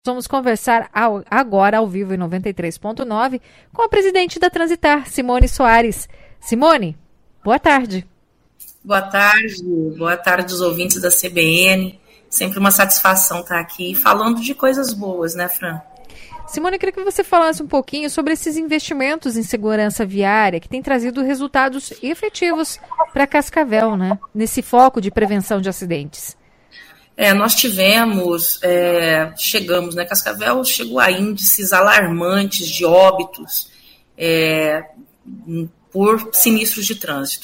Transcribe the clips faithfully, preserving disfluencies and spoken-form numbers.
Vamos conversar ao, agora ao vivo em noventa e três ponto nove com a presidente da Transitar, Simone Soares. Simone, boa tarde. Boa tarde, boa tarde aos ouvintes da C B N. Sempre uma satisfação estar aqui falando de coisas boas, né, Fran? Simone, eu queria que você falasse um pouquinho sobre esses investimentos em segurança viária que têm trazido resultados efetivos para Cascavel, né? Nesse foco de prevenção de acidentes. É, nós tivemos, é, chegamos, né, Cascavel chegou a índices alarmantes de óbitos é, por sinistros de trânsito.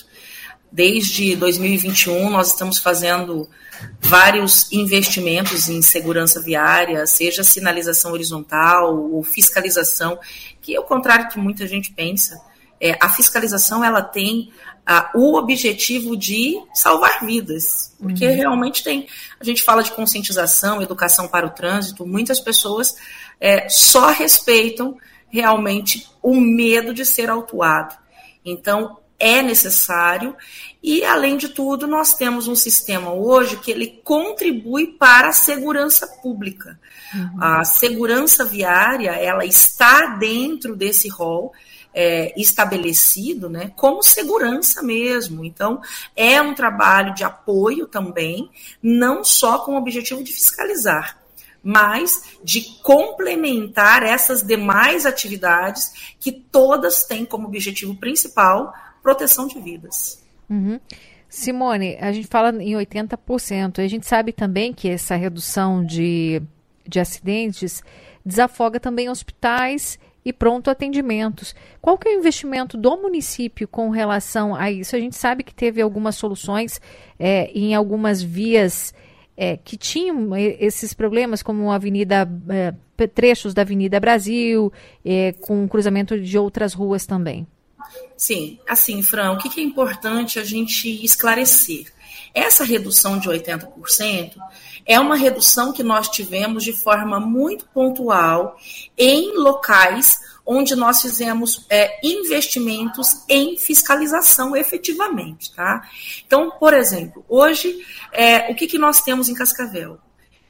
Desde dois mil e vinte e um, nós estamos fazendo vários investimentos em segurança viária, seja sinalização horizontal ou fiscalização, que é o contrário do que muita gente pensa. É, a fiscalização, ela tem ah, o objetivo de salvar vidas, porque uhum. realmente tem, a gente fala de conscientização, educação para o trânsito, muitas pessoas é, só respeitam realmente o medo de ser autuado. Então, é necessário, e além de tudo, nós temos um sistema hoje que ele contribui para a segurança pública. Uhum. A segurança viária, ela está dentro desse rol é, estabelecido, né, como segurança mesmo. Então, é um trabalho de apoio também, não só com o objetivo de fiscalizar, mas de complementar essas demais atividades que todas têm como objetivo principal proteção de vidas. Uhum. Simone, a gente fala em oitenta por cento, a gente sabe também que essa redução de, de acidentes desafoga também hospitais e pronto atendimentos. Qual que é o investimento do município com relação a isso? A gente sabe que teve algumas soluções é, em algumas vias é, que tinham esses problemas, como a avenida, é, trechos da Avenida Brasil, é, com cruzamento de outras ruas também. Sim, assim, Fran, o que é importante a gente esclarecer? Essa redução de oitenta por cento é uma redução que nós tivemos de forma muito pontual em locais onde nós fizemos é, investimentos em fiscalização efetivamente, tá? Então, por exemplo, hoje, é, o que, que nós temos em Cascavel?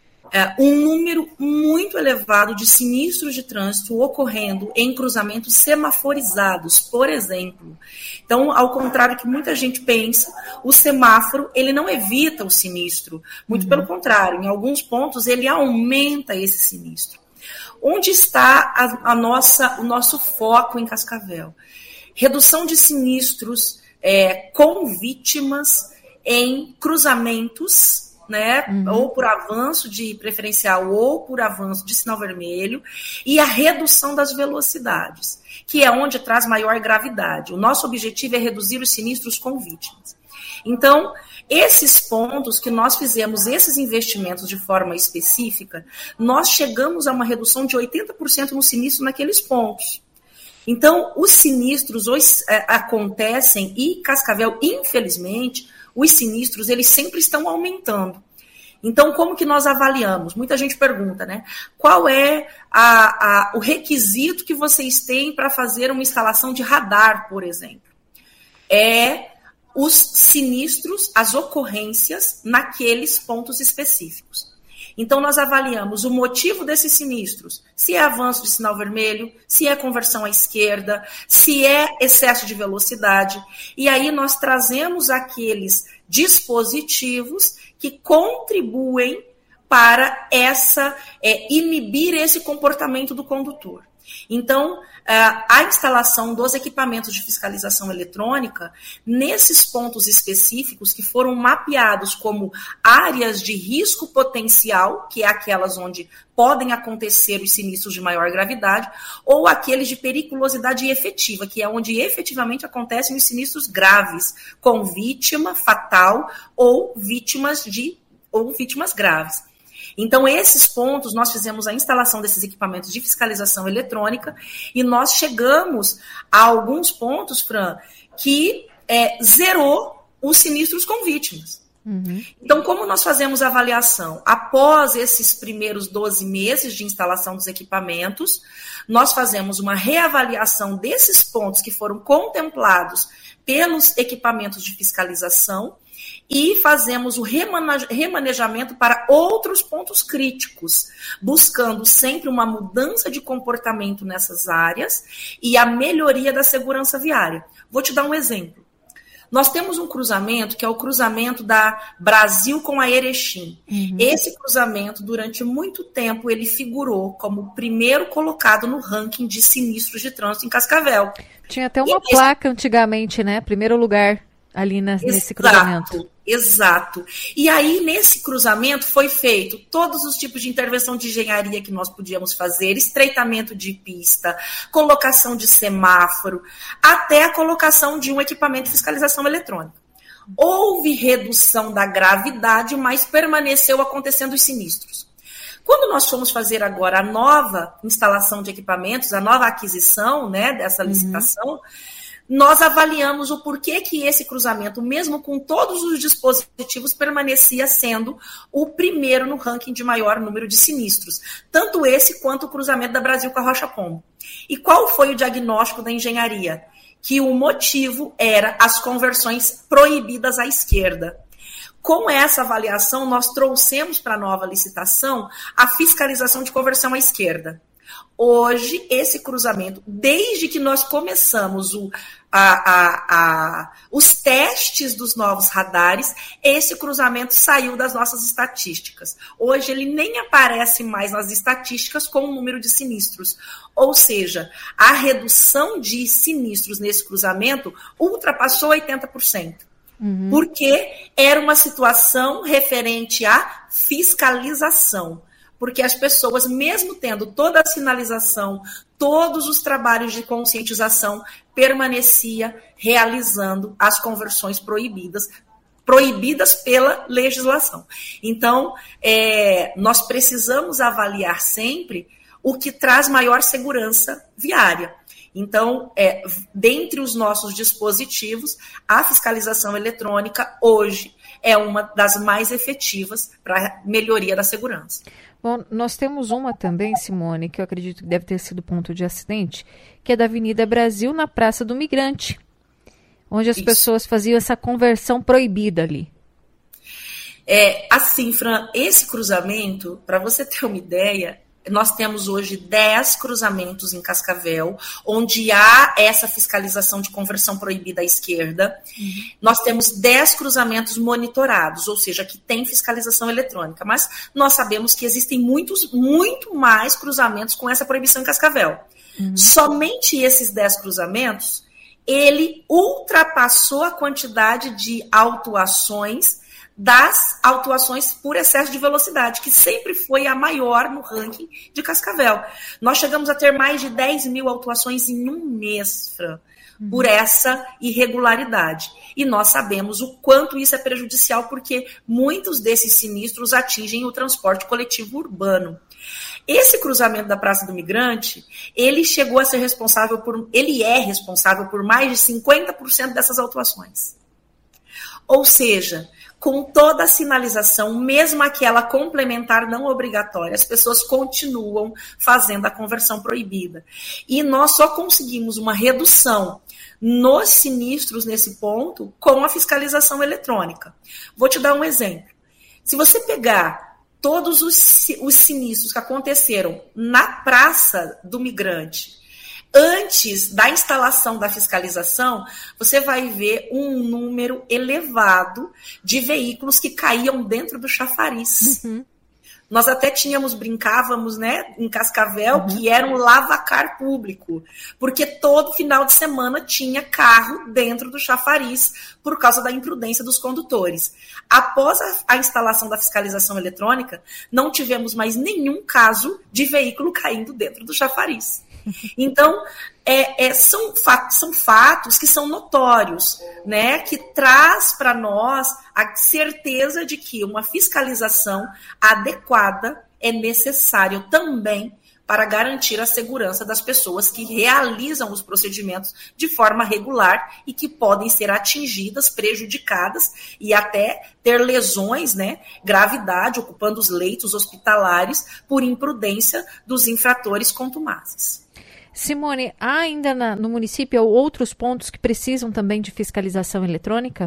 É, um número muito elevado de sinistros de trânsito ocorrendo em cruzamentos semaforizados, por exemplo. Então, ao contrário do que muita gente pensa, o semáforo ele não evita o sinistro, muito uhum. pelo contrário, em alguns pontos ele aumenta esse sinistro. Onde está a, a nossa, o nosso foco em Cascavel? Redução de sinistros é, com vítimas em cruzamentos, né, uhum. ou por avanço de preferencial ou por avanço de sinal vermelho, e a redução das velocidades, que é onde traz maior gravidade. O nosso objetivo é reduzir os sinistros com vítimas. Então, esses pontos que nós fizemos, esses investimentos de forma específica, nós chegamos a uma redução de oitenta por cento no sinistro naqueles pontos. Então, os sinistros hoje, é, acontecem e Cascavel, infelizmente, os sinistros, eles sempre estão aumentando. Então, como que nós avaliamos? Muita gente pergunta, né? Qual é a, a, o requisito que vocês têm para fazer uma instalação de radar, por exemplo? É os sinistros, as ocorrências naqueles pontos específicos. Então, nós avaliamos o motivo desses sinistros, se é avanço de sinal vermelho, se é conversão à esquerda, se é excesso de velocidade, e aí nós trazemos aqueles dispositivos que contribuem para essa, é, inibir esse comportamento do condutor. Então, a instalação dos equipamentos de fiscalização eletrônica, nesses pontos específicos que foram mapeados como áreas de risco potencial, que é aquelas onde podem acontecer os sinistros de maior gravidade, ou aqueles de periculosidade efetiva, que é onde efetivamente acontecem os sinistros graves, com vítima fatal ou vítimas, de, ou vítimas graves. Então, esses pontos, nós fizemos a instalação desses equipamentos de fiscalização eletrônica e nós chegamos a alguns pontos, Fran, que é, zerou os sinistros com vítimas. Uhum. Então, como nós fazemos a avaliação? Após esses primeiros doze meses de instalação dos equipamentos, nós fazemos uma reavaliação desses pontos que foram contemplados pelos equipamentos de fiscalização e fazemos o remanejamento para outros pontos críticos, buscando sempre uma mudança de comportamento nessas áreas e a melhoria da segurança viária. Vou te dar um exemplo. Nós temos um cruzamento, que é o cruzamento da Brasil com a Erechim. Uhum. Esse cruzamento, durante muito tempo, ele figurou como o primeiro colocado no ranking de sinistros de trânsito em Cascavel. Tinha até uma e placa esse... antigamente, né? Primeiro lugar ali na, nesse cruzamento. Exato. E aí, nesse cruzamento, foi feito todos os tipos de intervenção de engenharia que nós podíamos fazer, estreitamento de pista, colocação de semáforo, até a colocação de um equipamento de fiscalização eletrônica. Houve redução da gravidade, mas permaneceu acontecendo os sinistros. Quando nós fomos fazer agora a nova instalação de equipamentos, a nova aquisição, né, dessa licitação, uhum. nós avaliamos o porquê que esse cruzamento, mesmo com todos os dispositivos, permanecia sendo o primeiro no ranking de maior número de sinistros. Tanto esse quanto o cruzamento da Brasil com a Rocha Pombo. E qual foi o diagnóstico da engenharia? Que o motivo era as conversões proibidas à esquerda. Com essa avaliação, nós trouxemos para a nova licitação a fiscalização de conversão à esquerda. Hoje, esse cruzamento, desde que nós começamos o, a, a, a, os testes dos novos radares, esse cruzamento saiu das nossas estatísticas. Hoje, ele nem aparece mais nas estatísticas com o número de sinistros. Ou seja, a redução de sinistros nesse cruzamento ultrapassou oitenta por cento. Uhum. Porque era uma situação referente à fiscalização. Porque as pessoas, mesmo tendo toda a sinalização, todos os trabalhos de conscientização, permanecia realizando as conversões proibidas, proibidas pela legislação. Então, é, nós precisamos avaliar sempre o que traz maior segurança viária. Então, é, dentre os nossos dispositivos, a fiscalização eletrônica hoje é uma das mais efetivas para a melhoria da segurança. Bom, nós temos uma também, Simone, que eu acredito que deve ter sido ponto de acidente, que é da Avenida Brasil, na Praça do Migrante, onde as Isso. pessoas faziam essa conversão proibida ali. É, assim, Fran, esse cruzamento, para você ter uma ideia, nós temos hoje dez cruzamentos em Cascavel, onde há essa fiscalização de conversão proibida à esquerda. Uhum. Nós temos dez cruzamentos monitorados, ou seja, que tem fiscalização eletrônica. Mas nós sabemos que existem muitos, muito mais cruzamentos com essa proibição em Cascavel. Uhum. Somente esses dez cruzamentos, ele ultrapassou a quantidade de autuações das autuações por excesso de velocidade, que sempre foi a maior no ranking de Cascavel. Nós chegamos a ter mais de dez mil autuações em um mês, Fran, uhum. por essa irregularidade. E nós sabemos o quanto isso é prejudicial, porque muitos desses sinistros atingem o transporte coletivo urbano. Esse cruzamento da Praça do Migrante, ele chegou a ser responsável por, ele é responsável por mais de cinquenta por cento dessas autuações. Ou seja, com toda a sinalização, mesmo aquela complementar não obrigatória, as pessoas continuam fazendo a conversão proibida. E nós só conseguimos uma redução nos sinistros nesse ponto com a fiscalização eletrônica. Vou te dar um exemplo. Se você pegar todos os, os sinistros que aconteceram na Praça do Migrante, antes da instalação da fiscalização, você vai ver um número elevado de veículos que caíam dentro do chafariz. Uhum. Nós até tínhamos, brincávamos, né, em Cascavel, uhum. que era um lavacar público, porque todo final de semana tinha carro dentro do chafariz por causa da imprudência dos condutores. Após a, a instalação da fiscalização eletrônica, não tivemos mais nenhum caso de veículo caindo dentro do chafariz. Então, é, é, são, fatos, são fatos que são notórios, né, que traz para nós a certeza de que uma fiscalização adequada é necessária também para garantir a segurança das pessoas que realizam os procedimentos de forma regular e que podem ser atingidas, prejudicadas e até ter lesões, né, gravidade, ocupando os leitos hospitalares por imprudência dos infratores contumazes. Simone, há ainda na, no município outros pontos que precisam também de fiscalização eletrônica?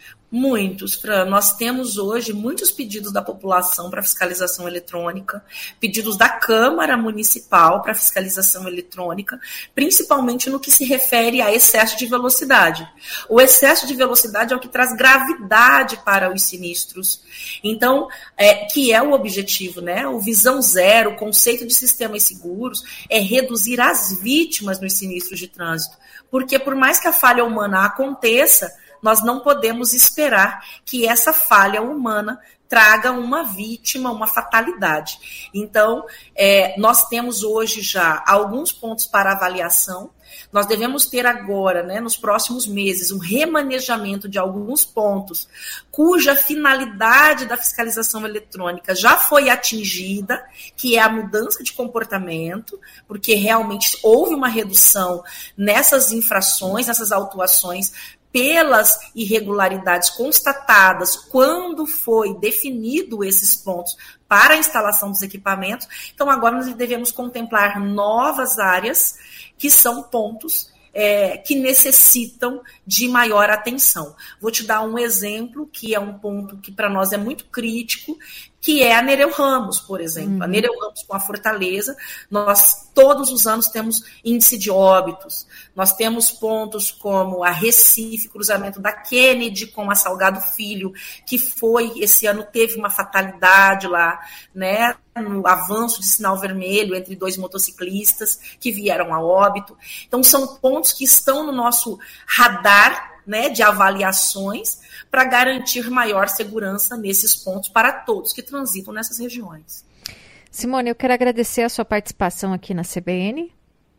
Muitos, Fran. Nós temos hoje muitos pedidos da população para fiscalização eletrônica, pedidos da Câmara Municipal para fiscalização eletrônica, principalmente no que se refere a excesso de velocidade. O excesso de velocidade é o que traz gravidade para os sinistros. Então, é, que é o objetivo, né? O Visão Zero, o conceito de sistemas seguros, é reduzir as vítimas nos sinistros de trânsito. Porque por mais que a falha humana aconteça, nós não podemos esperar que essa falha humana traga uma vítima, uma fatalidade. Então, é, nós temos hoje já alguns pontos para avaliação. Nós devemos ter agora, né, nos próximos meses, um remanejamento de alguns pontos cuja finalidade da fiscalização eletrônica já foi atingida, que é a mudança de comportamento, porque realmente houve uma redução nessas infrações, nessas autuações, pelas irregularidades constatadas quando foi definido esses pontos para a instalação dos equipamentos. Então, agora nós devemos contemplar novas áreas que são pontos é, que necessitam de maior atenção. Vou te dar um exemplo, que é um ponto que para nós é muito crítico, que é a Nereu Ramos, por exemplo. Uhum. A Nereu Ramos com a Fortaleza, nós todos os anos temos índice de óbitos, nós temos pontos como a Recife, cruzamento da Kennedy com a Salgado Filho, que foi, esse ano teve uma fatalidade lá, né, no avanço de sinal vermelho entre dois motociclistas que vieram a óbito. Então, são pontos que estão no nosso radar, né, de avaliações, para garantir maior segurança nesses pontos para todos que transitam nessas regiões. Simone, eu quero agradecer a sua participação aqui na C B N.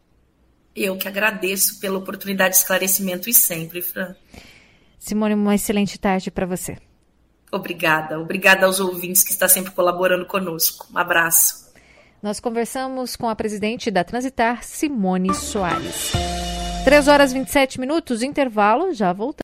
Eu que agradeço pela oportunidade de esclarecimento e sempre, Fran. Simone, uma excelente tarde para você. Obrigada. Obrigada aos ouvintes que estão sempre colaborando conosco. Um abraço. Nós conversamos com a presidente da Transitar, Simone Soares. três horas e vinte e sete minutos, intervalo, já voltamos.